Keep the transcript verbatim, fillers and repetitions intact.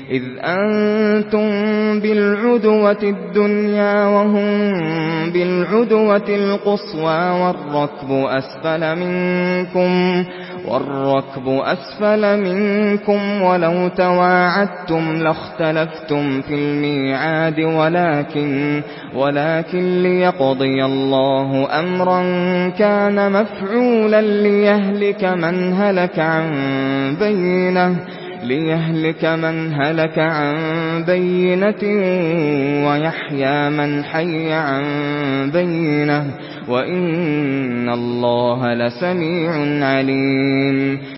إذ أنتم بالعدوة الدنيا وهم بالعدوة القصوى والركب أسفل منكم والركب أسفل منكم ولو تواعدتم لاختلفتم في الميعاد ولكن ولكن ليقضي الله أمرا كان مفعولا ليهلك من هلك عن بينة ليهلك من هلك عن بينة ويحيى من حي عن بينة وإن الله لسميع عليم.